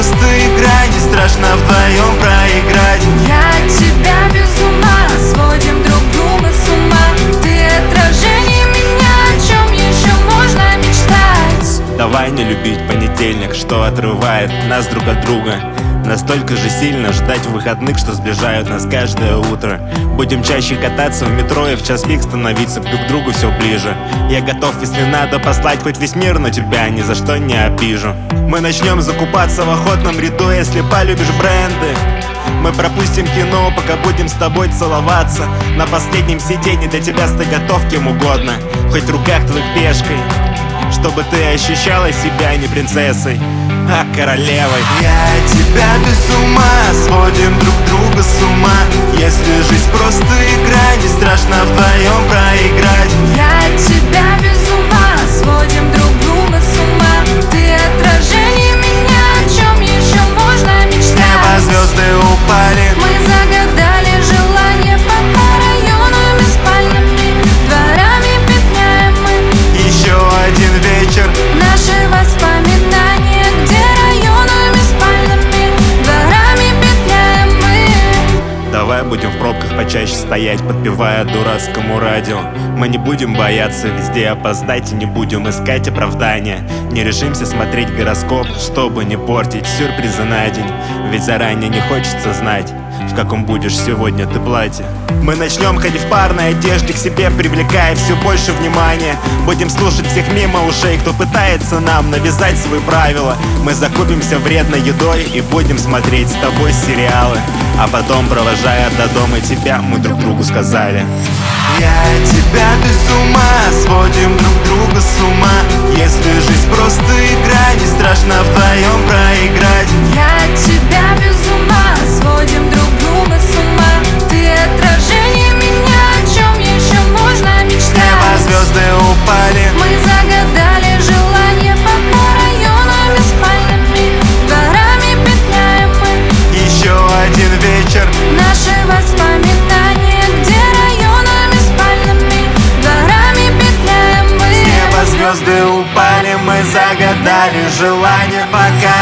просто игра, не страшно вдвоем проиграть. Я тебя без ума, сводим друг друга с ума. Ты отражение меня, о чем еще можно мечтать? Давай не любить понедельник, что отрывает нас друг от друга. Настолько же сильно ждать выходных, что сближают нас каждое утро. Будем чаще кататься в метро и в час пик становиться друг к другу все ближе. Я готов, если надо, послать хоть весь мир, но тебя ни за что не обижу. Мы начнем закупаться в охотном ряду, если полюбишь бренды. Мы пропустим кино, пока будем с тобой целоваться. На последнем сиденье для тебя стать готов кем угодно, хоть в руках твоих пешкой, чтобы ты ощущала себя не принцессой, а королевой. Я тебя без ума, сводим друг друга с ума. Если жизнь просто игра, не страшно вдвоем проиграть. Я тебя без ума, сводим друг друга с ума. Ты отражение меня, о чем еще можно мечтать? Небо, звезды упали, Мы загадали желание по районами спальными, дворами петляем мы. еще один вечер. Наши воспоминания, где районами спальными, дворами петляем мы. Давай будем в пробках почаще стоять, подпевая дурацкому радио. Мы не будем бояться везде опоздать и не будем искать оправдания. Не решимся смотреть гороскоп, чтобы не портить сюрпризы на день. Ведь заранее не хочется знать, в каком будешь сегодня ты платье. Мы начнем ходить в парной одежде, к себе привлекая все больше внимания. Будем слушать всех мимо ушей, кто пытается нам навязать свои правила. Мы закупимся вредной едой и будем смотреть с тобой сериалы. А потом, провожая до дома тебя, мы друг другу сказали: я тебя без ума, сводим друг друга с ума. Если жизнь просто игра, не страшно вдвоем проиграть. Я тебя без ума, сводим друг друга с ума. Ты отражение меня, о чем еще можно мечтать? Небо, звезды упали, Мы загадали желание по районами спальными, дворами петляем мы. еще один вечер. Наши воспоминания, где районами спальными, дворами петляем мы. Небо, звезды упали, мы загадали желание, пока